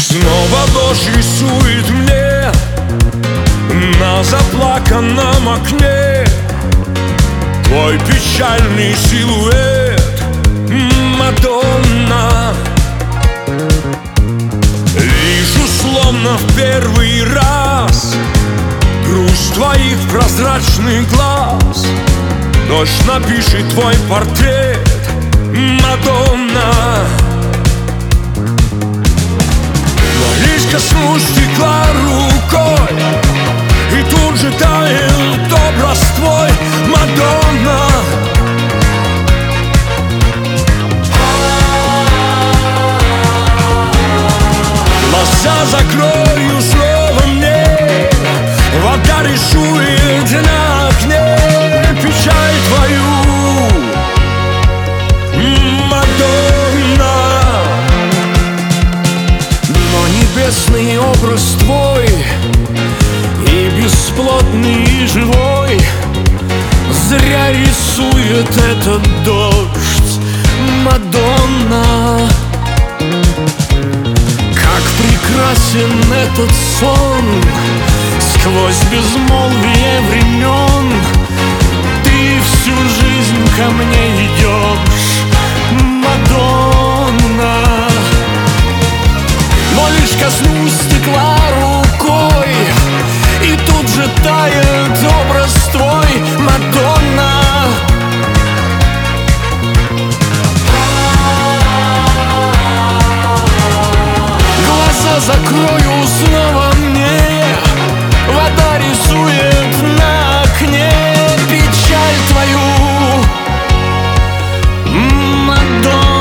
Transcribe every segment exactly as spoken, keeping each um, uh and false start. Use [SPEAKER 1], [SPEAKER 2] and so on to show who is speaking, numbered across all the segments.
[SPEAKER 1] Снова дождь рисует мне на заплаканном окне твой печальный силуэт, Мадонна. Вижу словно в первый раз грусть твоих прозрачных глаз. Дождь напишет твой портрет, Мадонна. Но лишь коснусь стекла рукой, и тут же тает образ твой, Мадонна. Глаза закрою снова мне, вода рисует на окне печаль твою, Мадонна. Но небесный образ твой и бесплотный, и живой зря рисует этот дождь, Мадонна. Как прекрасен этот сон сквозь безмолвие времен. Ты всю жизнь ко мне идешь, Мадонна. Но лишь коснусь стекла рукой, и тут же тает образ твой, Мадонна. Глаза закрою снова мне, вода рисует на окне печаль твою, Мадонна.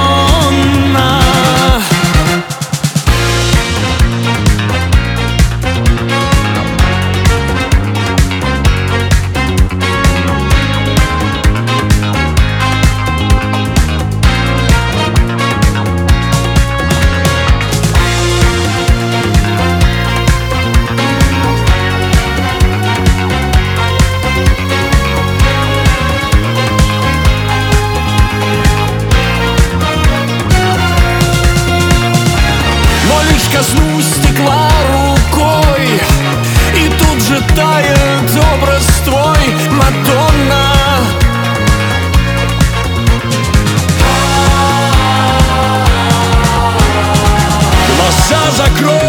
[SPEAKER 1] Коснусь стекла рукой, и тут же тает образ твой, Мадонна. Глаза закрой.